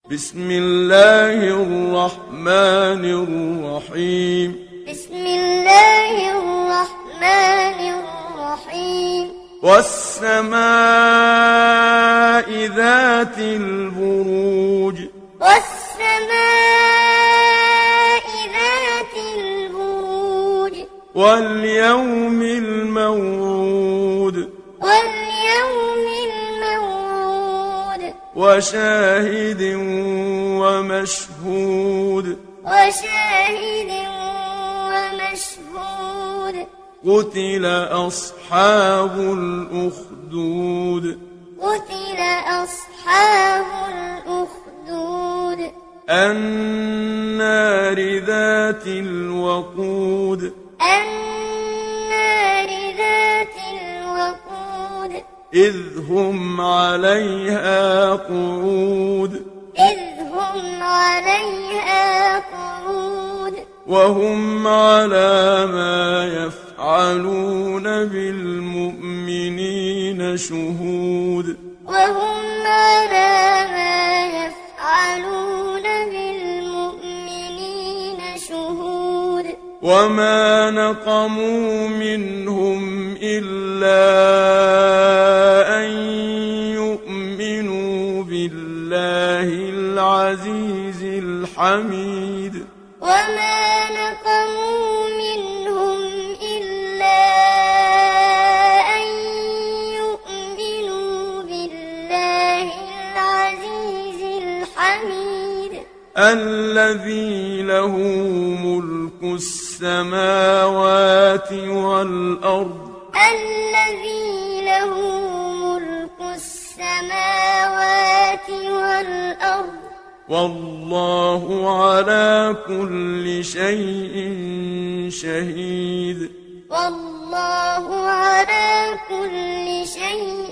بسم الله الرحمن الرحيم. بسم الله الرحمن الرحيم. والسماء ذات البروج. والسماء ذات البروج. واليوم الموعود. واليوم الموعود. وشاهد ومشهود. وشاهد ومشهود. قتل أصحاب الأخدود. قتل أصحاب الأخدود. النار ذات الوقود. النار ذات الوقود. إذ هم عليها قعود. إذ هم عليها قعود. وهم على ما يفعلون بالمؤمنين شهود. وهم على ما يفعلون بالمؤمنين شهود. وما نقموا منهم إلا أن يؤمنوا بالله العزيز الحميد. وما نقموا منهم إلا أن يؤمنوا بالله العزيز الحميد الذي له ملك السماوات والأرض. الذي له ملك السماوات والأرض. والله على كل شيء شهيد. والله على كل شيء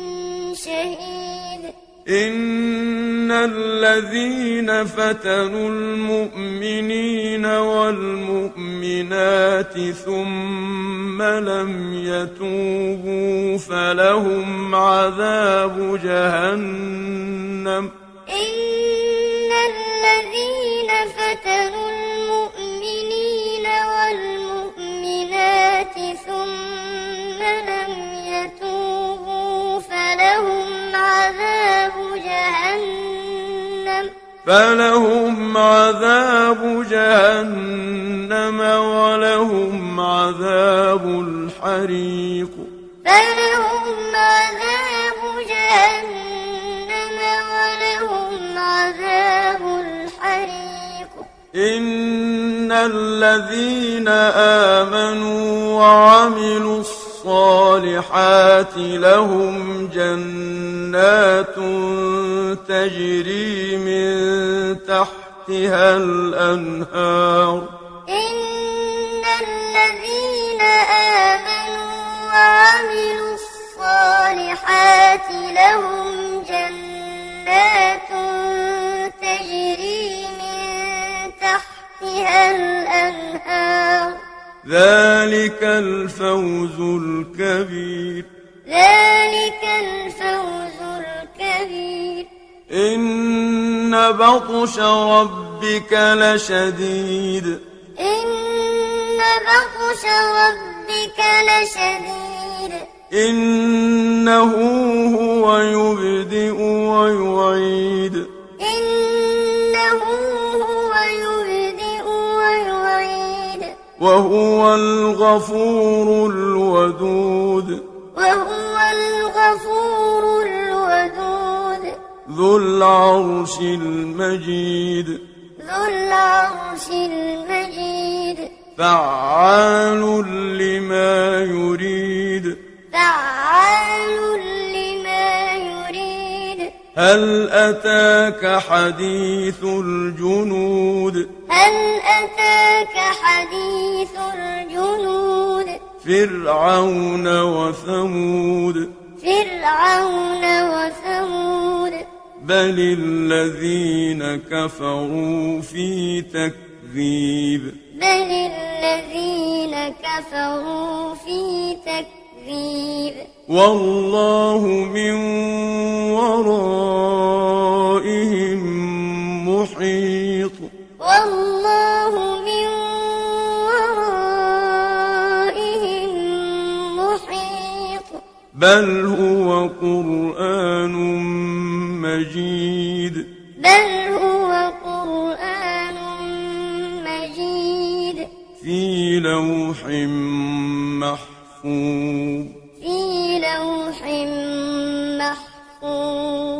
شهيد. إن الذين فتنوا المؤمنين والمؤمنات ثم لم يتوبوا فلهم عذاب جهنم. إن الذين فتنوا المؤمنين والمؤمنات ثم لم يتوبوا فلهم عذاب جهنم. فلهم عذاب جهنم ولهم عذاب الحريق. فلهم عذاب جهنم ولهم عذاب الحريق. إن الذين آمنوا وعملوا الصالحات لهم جنات تجري من تحتها الأنهار. إن الذين آمنوا وعملوا الصالحات لهم جنات تجري من تحتها الأنهار. ذلك الفوز الكبير. ذلك الفوز الكبير. إن بطش ربك لشديد. إن بطش ربك لشديد. إنه هو يبدئ ويعيد. إنه هو يبدئ ويعيد. وهو الغفور الودود. وهو الغفور الودود. ذو العرش المجيد. ذو العرش المجيد. فعال لما يريد. فعال لما يريد. هل أتاك حديث الجنود. هل أتاك حديث الجنود. فرعون وثمود. فرعون وثمود. بل الذين كفروا في تكذيب. بل الذين كفروا في تكذيب. والله من ورائهم محيط والله من ورائهم محيط بل هو قرآن مجيد بل هو قرآن مجيد في لوح محفوظ في لوح محفوظ